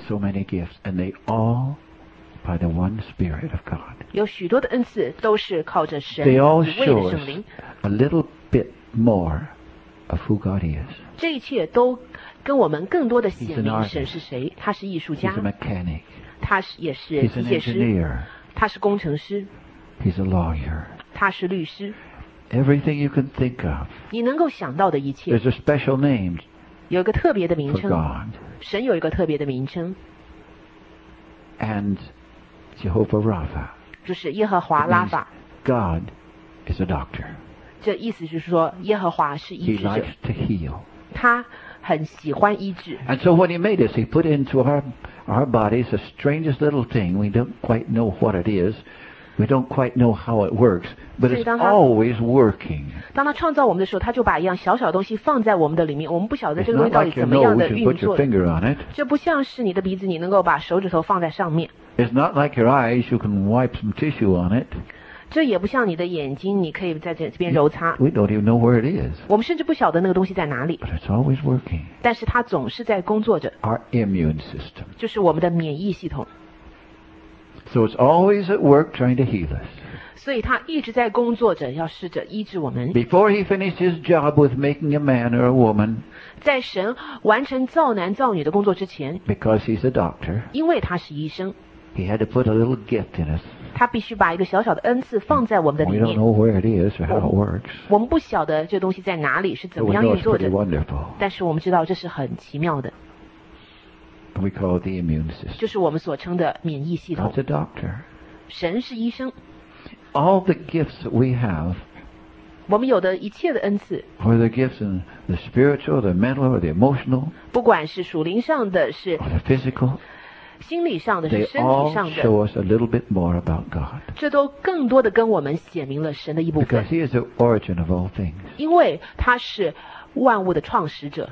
so many gifts, and they all by the one Spirit of God. 有许多的恩赐都是靠着神 They all 一位 show 的 us 圣灵， a little bit more of who God is. 这一切都跟我们更多的显 He's an 明 artist. 神是谁。他是艺术 He's 家， a mechanic. 他也是 He's 机 an 械师， engineer. 他是工程师， He's a lawyer. 他是律师。 Everything you can think of. 你能够想到的一切， There's a special name 有一个特别的名 for 称， God. 神有一个特别的名称， And Jehovah Rapha. 就是耶和华 It 拉 means 法。 God is a doctor. 这意思就是说，耶和华是医 He 治者， likes to heal. 他很喜欢医治。 And so when He made us, He put into our bodies the strangest little thing. We don't quite know what it is. We don't quite know how it works. But it's always working. 当他创造我们的时候，他就把一样小小的东西放在我们的里面，我们不晓得 It's 这个东 not 西到底 like your 怎么样 nose. 的 You 运 put your 作的。 finger on it. 这不像是你的鼻子，你能够把手指头放在上面。 It's not like your eyes. You can wipe some tissue on it. 这也不像你的眼睛，你可以在这边揉擦。 We don't even know where it is. 我们甚至不晓得那个东西在哪里， But it's always working. 但是它总是在工作着， Our immune system. 就是我们的免疫系统。 So it's always at work trying to heal us. 所以它一直在工作着，要试着医治我们。 Before He finished His job with making a man or a woman, 在神完成造男造女的工作之前， because He's a doctor, 因为他是医生， He had to put a little gift in us. 他必须把一个小小的恩赐放在我们的 We 里 don't 面。 know where it is or how it works. 我们不晓得这东西在哪里，是怎 But 么 we 样 know 运 it's 作 pretty 着， wonderful. 但是我们知道这是很奇妙的， We call it the immune system. 就是我们所称的免疫系统 God's。a doctor. 神是医生， All the gifts that we have, 我们有的一切的恩赐， whether gifts in the spiritual, the mental, or the emotional, 不管是属灵上的，是 or the physical, 心理上的， they 是身体 all 上的， show us a little bit more about God. 这都更多的跟我们显明了神的一部 Because 分， He is the origin of all things. 因为他是万物的创始者。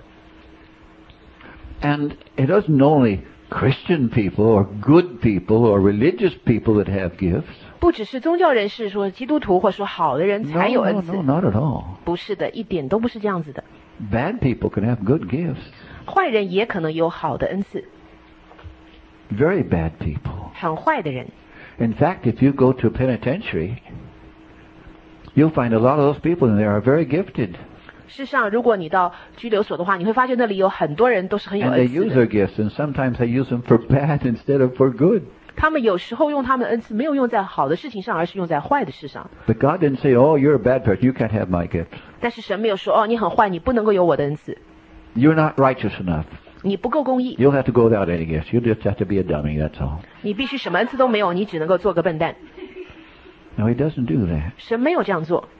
And it isn't only Christian people or good people or religious people that have gifts. 不只是宗教人士说基督徒或说好的人才有 No, 恩 no, 赐， no, not at all. 不是的，一点都不是这样子的。 Bad people can have good gifts. 坏人也可能有好的恩赐， Very bad people. 很坏的人。 In fact, if you go to a penitentiary, you'll find a lot of those people in there are very gifted. 事实上，如果你到拘留所的话，你会发现那里有很多人都是很有 And they 恩赐 use 的。 their gifts, and sometimes they use them for bad instead of for good. 他们有时候用他们的恩赐没有用在好的事情上，而是用在坏的事上。 But God didn't say, oh, you're a bad person, you can't have my gift. 但是神没有说哦，你很坏，你不能够有我的恩赐， You're not righteous enough. 你不够公义， You'll have to go without any gifts. You'll just have to be a dummy, that's all. 你必须什么恩赐都没有，你只能够做个笨蛋。 No, He doesn't do that. 神没有这样做。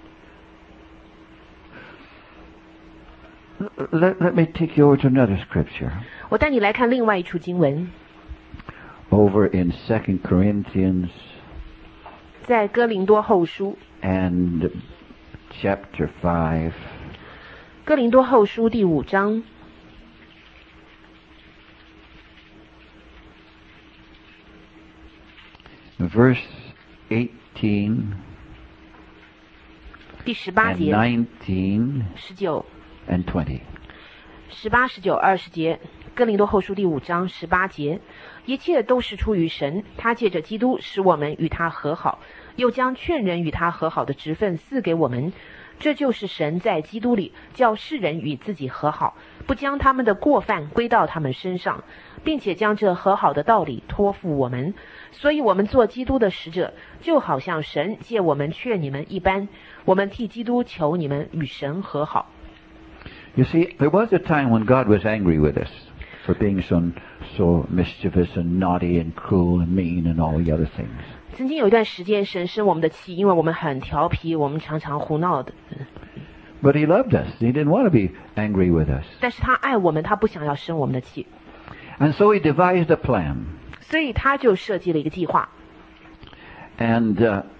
Let me take you over to another scripture. 我带你来看另外一处经文， Over in 2 Corinthians 在哥林多后书， and chapter 5. 哥林多后书第5章 Verse 18 第18 and 节、 19 19、 and 20. 18、19、20节，哥林多后书第5章18节，一切都是出于神，他借着基督使我们与他和好，又将劝人与他和好的职分赐给我们。这就是神在基督里叫世人与自己和好，不将他们的过犯归到他们身上，并且将这和好的道理托付我们。所以我们做基督的使者，就好像神借我们劝你们一般，我们替基督求你们与神和好。 You see, there was a time when God was angry with us for being so mischievous and naughty and cruel and mean and all the other things. 曾经有一段时间，神生我们的气，因为我们很调皮，我们常常胡闹的。 But He loved us. He didn't want to be angry with us. 但是他爱我们，他不想要生我们的气， And so He devised a plan. 所以他就设计了一个计划。 And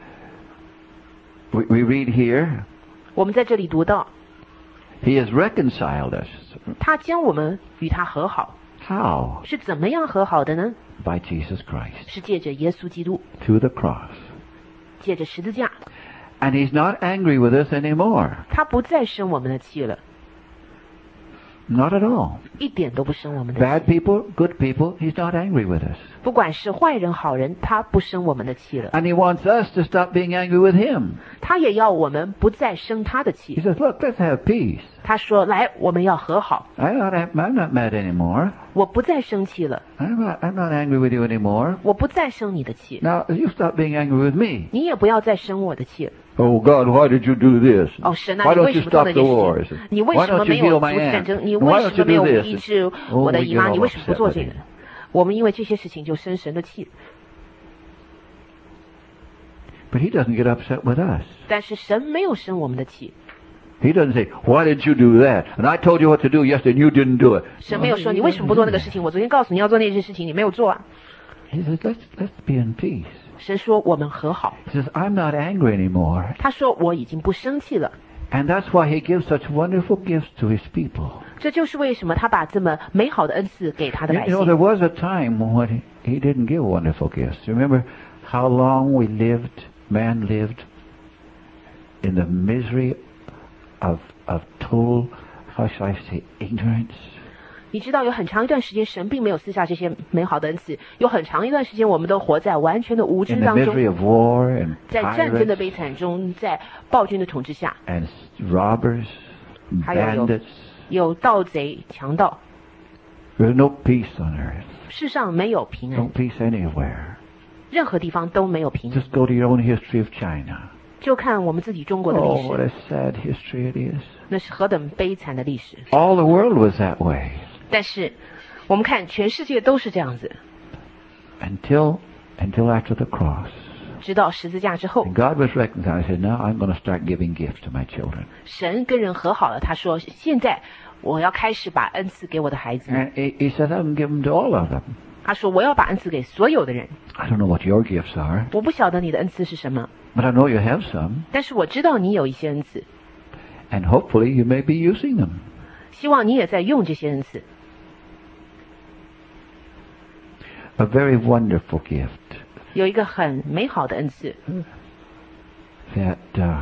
we read here, 我们在这里读到， He has reconciled us. 他将我们与他和好， How? 是怎么样和好的呢？ By Jesus Christ. 是借着耶稣基督， To the cross. 借着十字架， And He's not angry with us anymore. 他不再生我们的气了。 Not at all. 一点都不生我们的 Bad 气。 people, good people, he's not angry with us. 不管是坏人好人，他不生我们的气了。 And he wants us to stop being angry with him. 他也要我们不再生他的 He 气。 says, look, let's have peace. 他说：“来，我们要和好， I'm not mad anymore. 我不再生气了， I'm not angry with you anymore. 我不再生你的气， Now, you stop being angry with me. 你也不要再生我的气。 Oh, God, why did you do this? 哦，神啊， Why 你 don't 为什 you 么做 stop 那 the 件 wars? 事情？你为 Why 什么 don't 没 you 有 heal 阻 my 止 aunt? 战争？你 Why 为 don't 什 you 么没 do 有 this? 医治 Oh, 我的 we 姨 get 妈？ all 你为什么不 upset 做 with 这个 him.？” 我们因为这些事情就生神的气。 But he doesn't get upset with us. 但是神没有生我们的气， He doesn't say, why didn't you do that? And I told you what to do yesterday and you didn't do it. 神没有说你为什么不做那个事情？我昨天告诉你要做那些事情，你没有做啊。 He says, let's be in peace. 神说我们和好， He says, I'm not angry anymore. 他说我已经不生气了。 And that's why he gives such wonderful gifts to his people. 这就是为什么他把这么美好的恩赐给他的 You 百 know, 姓。 there was a time when he didn't give wonderful gifts. Remember how long man lived in the misery of total, how shall I say, ignorance? 你知道有很长一段时间神并没有赐下这些美好的恩赐，有很长一段时间我们都活在完全的无知 In the 当 misery 中， of war and 在战争的 pirates 悲惨中，在暴君的统治下， and robbers, 还有 bandits. 有盗贼、强盗， There's no peace on earth. 世上没有平 No 安， peace anywhere. 任何地方都没有平安。 Just go to your own history of China. 就看我们自己中国的历 Oh, what 史， a sad history it is. 那是何等悲惨的历史。 All the world was that way 但是我们看全世界都是这样子， until after the cross. 直到十字架之后 And，God was reconciled. He said, now I'm going to start giving gifts to my children. 神跟人和好了。他说：“现在我要开始把恩赐给我的孩子们。 And he said, I'm going to give them to all of them. ” 他说：“我要把恩赐给所有的人。 I don't know what your gifts are, 我不晓得你的恩赐是什么， but I know you have some. 但是我知道你有一些恩赐， And hopefully you may be using them. 希望你也在用这些恩赐。 A very wonderful gift 有一个很美好的恩赐， that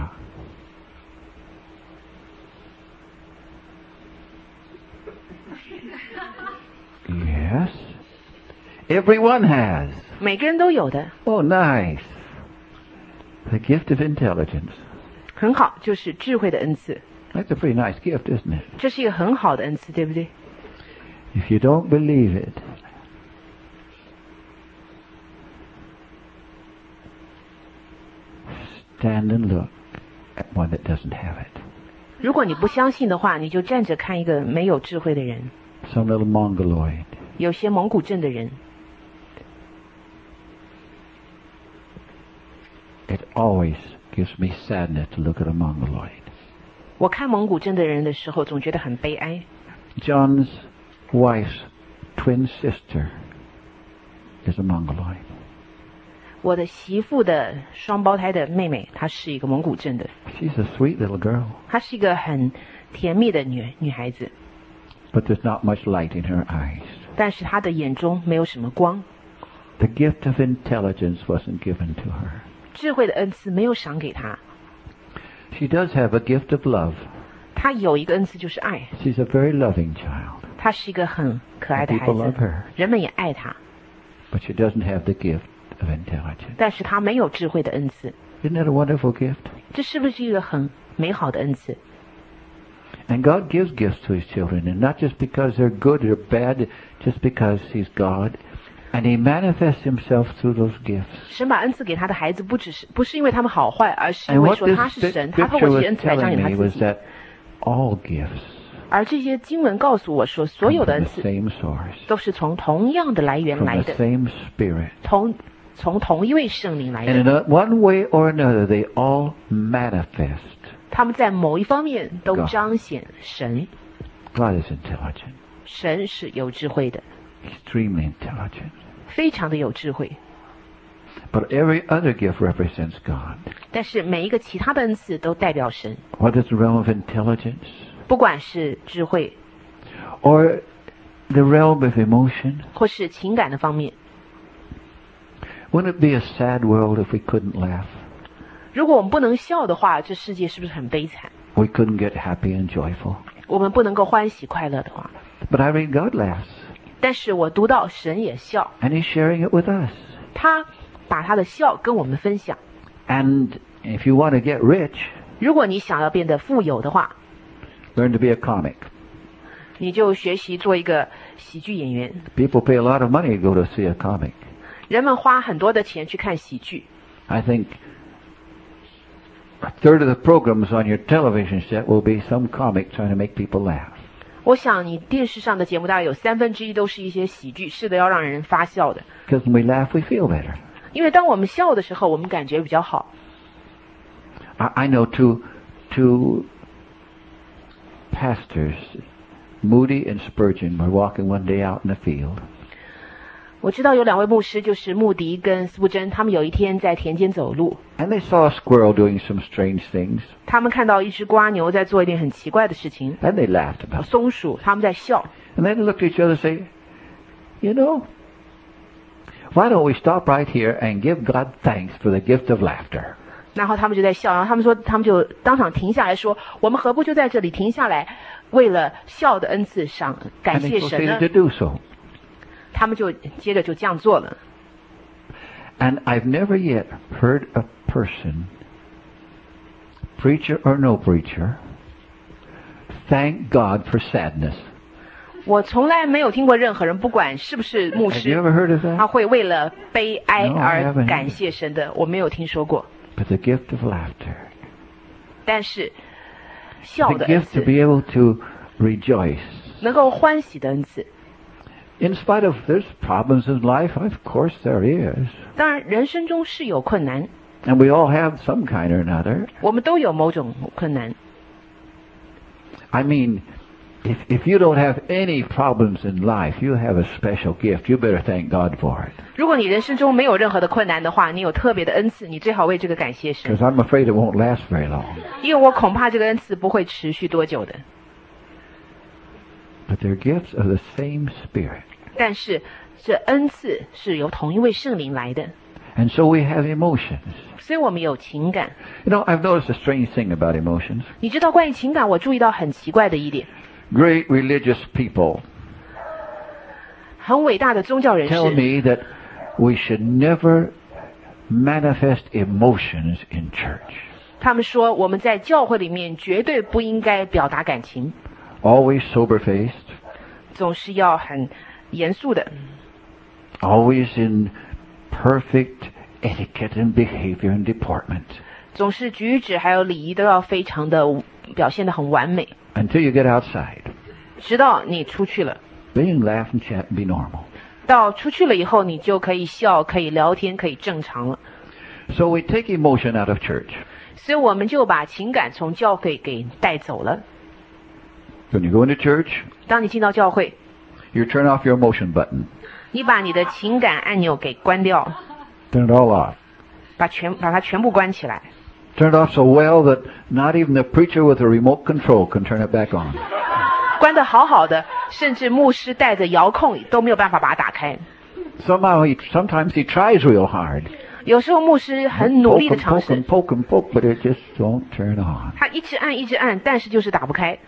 yes, everyone has. 每个人都有的， Oh, nice. The gift of intelligence. 很好，就是智慧的恩赐。 That's a pretty nice gift, isn't it? 这是一个很好的恩赐，对不对？ If you don't believe it, stand and look at one that doesn't have it. 如果你不相信的话，你就站着看一个没有智慧的人， Some little mongoloid. 有些蒙古症的人。 It always gives me sadness to look at a mongoloid. 我看蒙古症的人的时候，总觉得很悲哀。 John's wife's twin sister is a mongoloid. 我的媳妇的双胞胎的妹妹，她是一个蒙古症的， She's a sweet little girl, 她是一个很甜蜜的女孩子， but there's not much light in her eyes. 但是她的眼中没有什么光， The gift of intelligence wasn't given to her. 智慧的恩赐没有赏给她。 She does have a gift of love. 她有一个恩赐就是爱， She's a very loving child, 她是一个很可爱的孩 People love 子 her.， 人们也爱她， but she doesn't have the gift of intelligence. 但是她没有智慧的恩赐。 Isn't that a wonderful gift? 这是不是一个很美好的恩赐？ And God gives gifts to His children, and not just because they're good or bad, just because He's God. And He manifests Himself through those gifts. 神把恩赐给他的孩子，不是因为他们好坏，而是因 And 为 what 说 this 他是神，他透 scripture 过这 was 些恩赐来彰 telling 显他 me 自 was 己。 that all gifts 而这些经文告诉我说，所 come 有的 from 恩 the 赐 same source, 都是从同样的来源 from 来 the 的， same Spirit. 从同一位圣灵来 And 的。 in one way or another, they all manifest. 他们在某一方面都 God 彰显神， God is intelligent, 神是有智慧的， extremely intelligent. 非常的有智慧。 But every other gift represents God. 但是每一个其他的恩赐都代表神， Whether it's the realm of intelligence 不管是智慧 or the realm of emotion. 或是情感的方面。 Wouldn't it be a sad world if we couldn't laugh? 如果我们不能笑的话，这世界是不是很悲惨？ We couldn't get happy and joyful. 我们不能够欢喜快乐的话。 But I read God laughs. 但是我读到神也笑， And He's sharing it with us. 他把他的笑跟我们分享。 And if you want to get rich, 如果你想要变得富有的话， learn to be a comic. 你就学习做一个喜剧演员。 People pay a lot of money to go to see a comic. 人们花很多的钱去看喜剧。 I think a third of the programs on your television set will be some comic trying to make people laugh. 我想你电视上的节目大概有1/3都是一些喜剧，是的要让人发笑的。 Because when we laugh, we feel better. 因为当我们笑的时候，我们感觉比较好。 I know two pastors, Moody and Spurgeon, were walking one day out in the field. 我知道有2位牧师，就是穆迪跟斯布珍，他们有一天在田间走路， And they saw a squirrel doing some strange things. 他们看到一只瓜牛在做一点很奇怪的事情， And they laughed about it. 松鼠，他们在笑。 And then looked at each other and say, you know, why don't we stop right here and give God thanks for the gift of laughter? 然后他们就在笑，然后他们就当场停下来说：“我们何不就在这里停下来，为了笑的恩赐上感 And 谢 they 神呢 proceeded to do so. ？” 他们就接着就这样做了。 And I've never yet heard a person, preacher or no preacher, thank God for sadness. 我从来没有听过任何人，不管是不是牧 Have you 师， ever heard of 他 that? 会为了悲哀 No, I 而 haven't. 感谢神的，我没有听说过。 But the gift of laughter. 但是笑 The 的恩 gift to 赐， be able to rejoice. 能够欢喜的恩赐。 In spite of there's problems in life, of course there is. 当然，人生中是有困难， And we all have some kind or another. 我们都有某种困难。 I mean, if you don't have any problems in life, you have a special gift. You better thank God for it. 如果你人生中没有任何的困难的话，你有特别的恩赐，你最好为这个感谢神， Because I'm afraid it won't last very long. 因为我恐怕这个恩赐不会持续多久的。 But they're gifts of the same Spirit. 但是这恩赐是由同一位圣灵来的， And so we have emotions. 所以我们有情感。 You know, I've noticed a strange thing about emotions. 你知道关于情感，我注意到很奇怪的一点， Great religious people 很伟大的宗教人 tell 士 me that we should never manifest emotions in church. 他们说我们在教会里面绝对不应该表达感情， Always sober-faced. 总是要很严肃的， Always in perfect etiquette and behavior and deportment. 总是举止还有礼仪都要非常的表现得很完美， Until you get outside. 直到你出去了。 Then you can laugh and chat and be normal. 到出去了以后，你就可以笑，可以聊天，可以正常了。 So we take emotion out of church. 所以我们就把情感从教会给带走了。 When you go into church, 当你进到教会， you turn off your emotion button. 你把你的情感按钮给关掉， Turn it all off. 把它全部关起来， Turn it off so well that not even the preacher with a remote control can turn it back on. 关得好好的，甚至牧师带着遥控都没有办法把它打开。 Sometimes he tries real hard. 有时候牧师很努力的 Poke 尝 and 试， poke and poke, but it just won't turn on. 他一直按，但是就是打不开。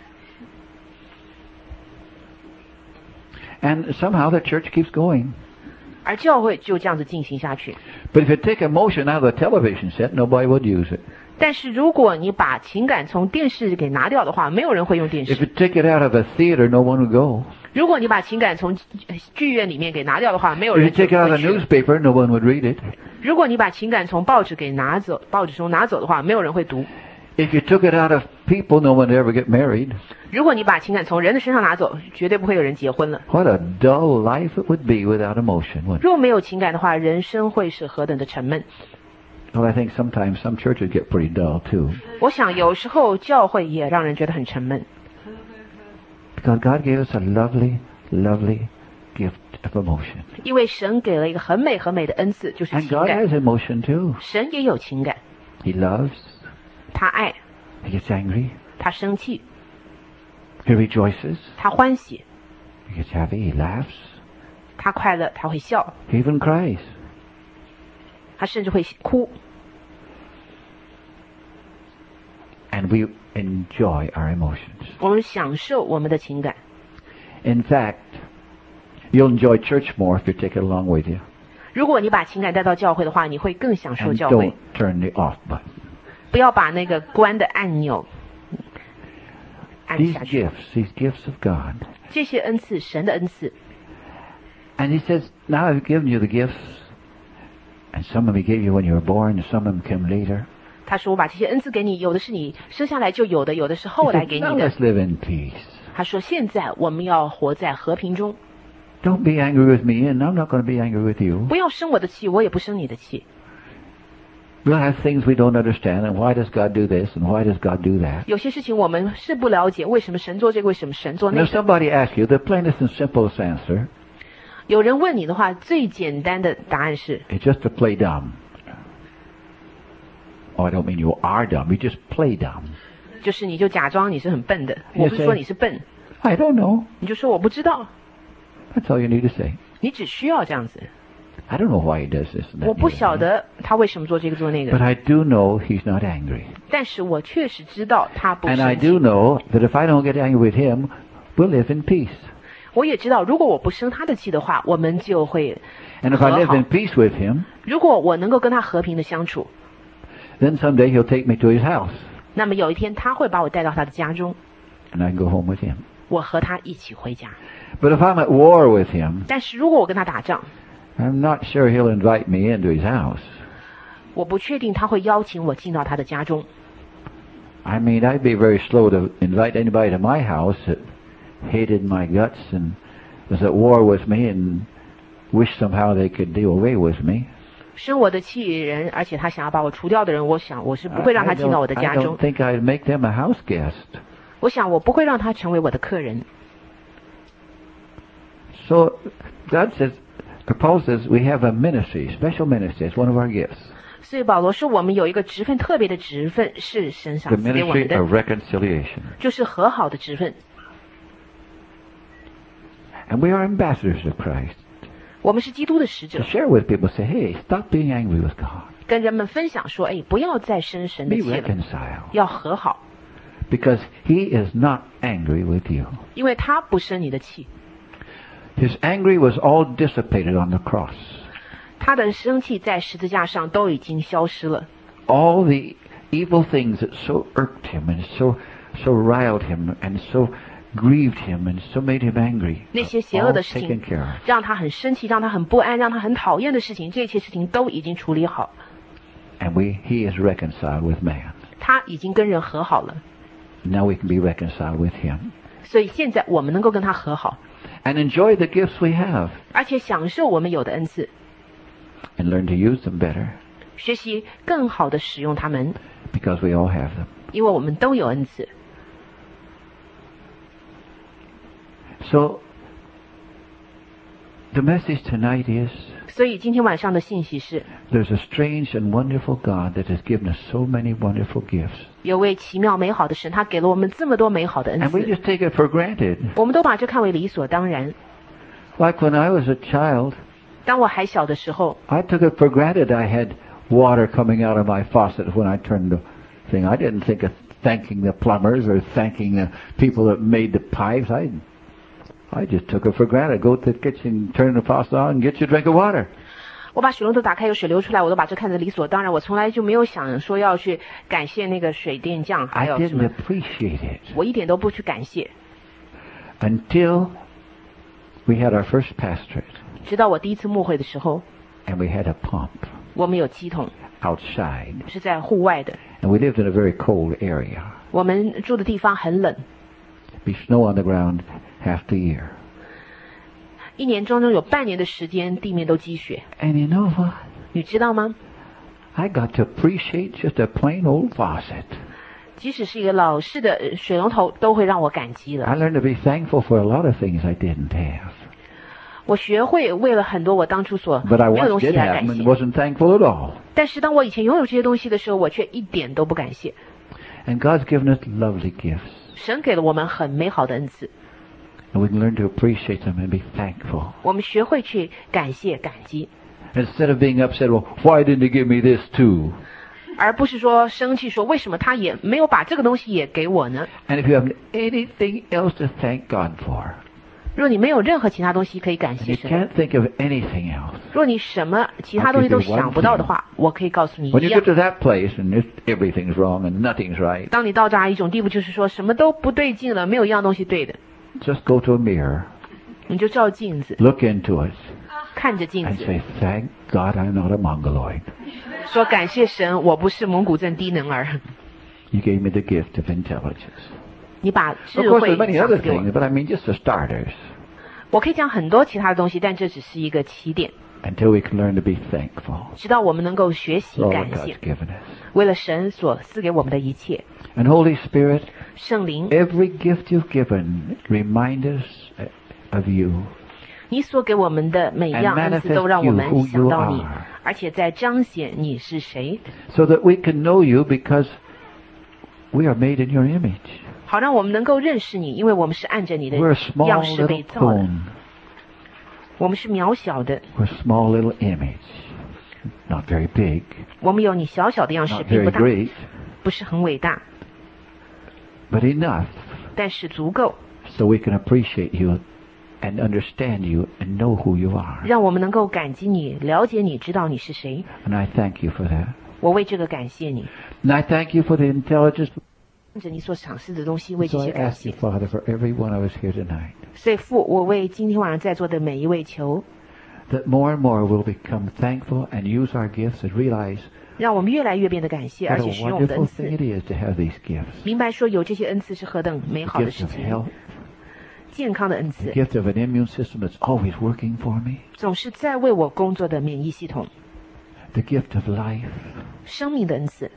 And somehow the church keeps going. 而教会就这样子进行下去。 But if you take emotion out of the television set, nobody would use it. 但是如果你把情感从电视给拿掉的话，没有人会用电 If 视 you。take it out of a theater, no one would go. 如果你把情感从剧院里面给拿掉的话，没有 If you 人就 take it out 会 of the 去了。 newspaper, no one would read it. 如果你把情感从报纸给拿走，报纸中拿走的话，没有人会读。 If you took it out of people, no one would ever get married. 如果你把情感从人的身上拿走，绝对不会有人结婚了。 What a dull life it would be without emotion, wouldn't it? 若没有情感的话，人生会是何等的沉闷。 Well, I think sometimes some churches get pretty dull too. 我想有时候教会也让人觉得很沉闷， Because God gave us a lovely, lovely gift of emotion. 因为神给了一个很美很美的恩赐，就是 And 情 God 感。 has emotion too. 神也有情感， He loves, 他爱， He gets angry, 他生气， He rejoices, 他欢喜， He gets happy, He laughs, 他快乐，他会笑， He even cries. 他甚至会哭。 And enjoy our emotions. 我们享受我们的情感。 In fact, you'll enjoy church more if you take it along with you. 如果你把情感带到教会的话，你会更享受 And 教会 don't。turn the off button. 不要把那个关的按钮按 These 下去。 gifts of God. 这些恩赐，神的恩赐。 And he says, now I've given you the gifts, and some of them he gave you when you were born, and some of them came later. 他说：“我把这些恩赐给你，有的是你生下来就有的，有的是 He 后来 says, 给 now 你的。 let's live in peace. 他说：“现在我们要活在和平中， Don't be angry with me, and I'm not going to be angry with you. 不要生我的气，我也不生你的气。 We'll have things we don't understand, and why does God do this, and why does God do that? 有些事情我们是不了解，为什么神做这个，为什么神做 And 那 if 个。 somebody asks you, the plainest and simplest answer 有人问你的话，最简单的答案是： is just to play dumb. Oh, I don't mean you are dumb. You just play dumb. 就是你就假装你是很笨的。我不是说你是笨， I don't know. 你就说我不知道。 That's all you need to say. 你只需要这样子。 I don't know why he does this and that. 我不 and the 晓 other. 得他为什么做这个做那 But 个， I do know he's not angry. 但是我确实知道他不 And I 生 do 气。 know that if I don't get angry with him, we'll live in peace. 我也知道，如果我不生他的气的话，我们就会 And if I 和 live 好 in。peace with him, 如果我能够跟他和平的相处， then someday he'll take me to his house. 那么有一天他会把我带到他的家中， And I can go home with him. 我和他一起回家。 But if I'm at war with him, 但是如果我跟他打仗， I'm not sure he'll invite me into his house. 我不确定他会邀请我进到他的家中。 I mean, I'd be very slow to invite anybody to my house that hated my guts and was at war with me and wished somehow they could do away with me. 生我的气人，而且他想要把我除掉的人，我想我是不会让他进到我的 I 家 don't 中。 think I'd make them a house guest. 我想我不会让他成为我的客人。 So God says, or Paul says, we have a ministry, special ministry. It's one of our gifts. 所以保罗说，我们有一个职分，特别的职分是神 The 赏赐给我们 ministry 的， of reconciliation. 就是和好的职分。 And we are ambassadors of Christ. 我们是基督的使 To 者， share with people, say, hey, stop being angry with God. 跟人们分享说：“哎，不要再生神的 Be 气了， reconciled. 要和好， Because he is not angry with you. 因为他不生你的气。 His anger was all dissipated on the cross. 他的生气在十字架上都已经消失了， All the evil things that so irked him and so riled him and so grieved him and so made him angry, 那些邪恶 all 的事 taken 情 care of. 让他很生气，让他很不安，让他很讨厌的事情，这些事情都已经处理好， And he is reconciled with man. 他已经跟人和好了。 Now we can be reconciled with him. 所以现在我们能够跟他和好， And enjoy the gifts we have 而且享受我们有的恩赐， and learn to use them better 学习更好的使用它们， because we all have them. 因为我们都有恩赐。 So the message tonight is 所以今天晚上的信息是， there's a strange and wonderful God that has given us so many wonderful gifts. 有位奇妙美好的神，他给了我们这么多美好的恩 And we 赐， just take it for granted. 我们都把这看为理所当然。 Like when I was a child, 当我还小的时候， I took it for granted I had water coming out of my faucet when I turned the thing. I didn't think of thanking the plumbers or thanking the people that made the pipes. I just took it for granted. Go to the kitchen, turn the faucet on, and get you a drink of water. 我把水龙头打开，有水流出来，我都把这看得理所当然。我从来就没有想说要去感谢那个水电匠，还 I 有什 didn't 么， appreciate it 我一点都不去感谢。 until we had our first pastorate 直到我第一次牧会的时候， and we had a pump 我们有机桶， outside. 是在户外的。 And we lived in a very cold area. 我们住的地方很冷， Be snow on the ground half the year. 一年中有半年的时间地面都积雪。 And you know what? 你知道吗？ I got to appreciate just a plain old faucet. 即使是一个老式的水龙头，都会让我感激了。 I learned to be thankful for a lot of things I didn't have. 我学会为了很多我当初所 But I 没有 once 东西 did 来 have 感 them and 谢。 wasn't thankful at all. 但是当我以前拥有这些东西的时候，我却一点都不感谢。 And God's given us lovely gifts. 神给了我们很美好的恩赐， And we can learn to appreciate them and be thankful. 我们学会去感谢感激。 Instead of being upset, well, why didn't you give me this too? 而不是说生气说为什么他也没有把这个东西也给我呢？ And if you have anything else to thank God for, 若你没有任何其他东西可以感 and 谢 you 神， can't think of anything else, 若你什么其他东西都想不到的话，我可以告诉你 when 一 you 样 get。to that place and everything's wrong and nothing's right, 当你到达一种地步，就是说什么都不对劲了，没有一样东西对的， just go to a mirror, 你就照镜子， look into it, 看着镜 and 子， say, thank God I'm not a Mongoloid. 说感谢神，我不是蒙古症低能儿。 You gave me the gift of intelligence. 你把 Of 智 course, 慧 there's many 赏 other 赐给我。 things, but I mean just the starters, 我可以讲很多其他的东西，但这只是一个起点， until we can learn to be thankful 直到我们能够学习 for all 感 that 谢 God's，given us. 为了神所赐给我们的一切。 And Holy Spirit, 圣灵， every gift you've given, remind us of you. 你所给我们的每一样恩赐都让我们想到你，而且在彰显你是谁， So that we can know you because we are made in your image. 好让我们能够认识你，因为我们是按着你的 We're a small 样式被 little 造的， cone. 我们是渺小的， We're a small little image. Not very big, 我们有你小小的样式， not 并不 very 大， great, 不是很伟大， but enough 但是足够 so we can appreciate you and understand you and know who you are. 让我们能够感激你、了解你、知道你是谁。 And I thank you for that. 我为这个感谢你， And I thank you for the intelligence. 按着你所赏赐的东西为这 So I 些感 ask you, 谢。 Father, for every one of us here tonight, 所以父，我为今天晚上在座的每一位求， that more and more we'll become thankful and use our gifts and realize 让我们越来越变得感谢，而 what 且 a 使用我们的恩 wonderful 赐 thing，it is to have these gifts. 明白说有这些恩赐是何等美 The 好的 gift 事 of 情。 health, 健康的恩 the 赐 gift of an immune system that's always working for me, 总是在为我工作的免疫系统， the gift of life, 生命的恩赐，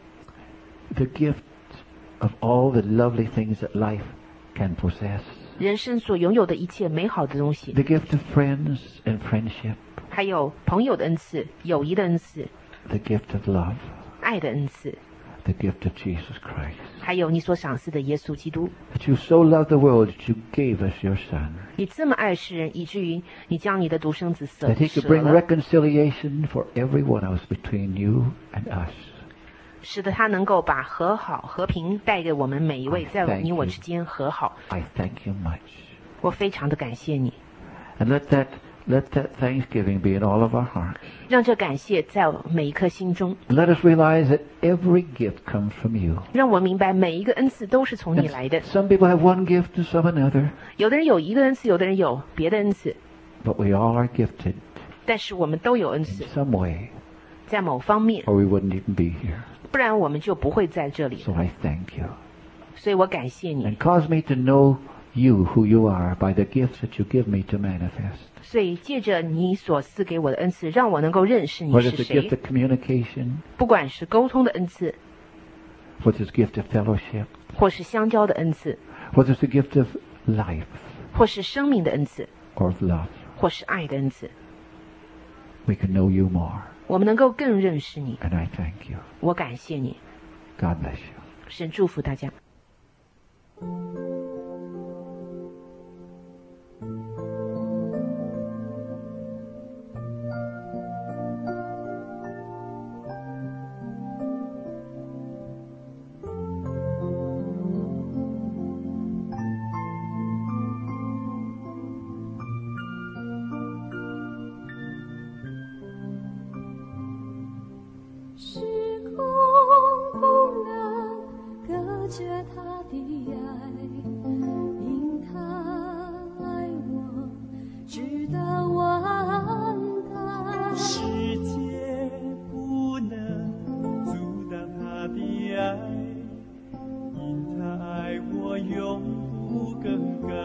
the gift of all the lovely things that life can possess, 人生所拥有的一切美好的东西， the gift of friends and friendship, 还有朋友的恩赐、友谊的恩赐、 the gift of love, 爱的恩赐， the gift of Jesus Christ. 还有你所赏赐的耶稣基督。 That you so loved the world that you gave us your Son, 你这么爱世人，以至于你将你的独生子舍 that he could 舍 bring 了， reconciliation for every one of us between you and us. 使得他能够把和好、和平带给我们每一位，在 Thank 你我 you. 之间和好。 I thank you much. 我非常的感谢你， And let that thanksgiving be in all of our hearts. 让这感谢在每一颗心中， And let us realize that every gift comes from you. 让我明白每一个恩赐都是从你 And 来的。 some people have one gift and some another, 有的人有一个恩赐，有的人有别的恩赐， but we all are gifted 但是我们都有恩 in 赐， some way, 在某方面， or we wouldn't even be here. 不然我们就不会在这里。 So I thank you. 所以我感谢你， And cause me to know you, who you are, by the gifts that you give me to manifest. 所以借着你所赐给我的恩赐，让我能够认识你 Whether 是 it's the gift 谁。 of communication, 不管是沟通的恩赐， whether it's the gift of fellowship, 或是相交的恩赐， whether it's the gift of life 或是生命的恩赐， or of love, 或是爱的恩赐， we can know you more. 我们能够更认识你。 And I thank you. 我感谢你， God bless you. 神祝福大家。 时空不能隔绝他的爱，因他爱我，值得万代。 世界不能阻挡他的爱，因他爱我永不更改。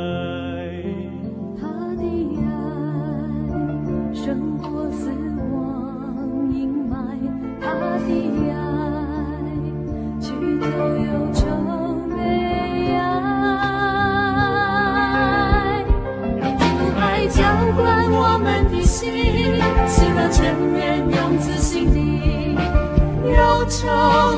他的爱胜过死亡阴霾，他的爱去走忧愁悲哀，让父爱浇灌我们的心，使那尘缘永自心底忧愁